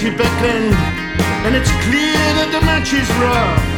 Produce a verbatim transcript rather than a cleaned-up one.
she beckoned, and it's clear that the match is rough.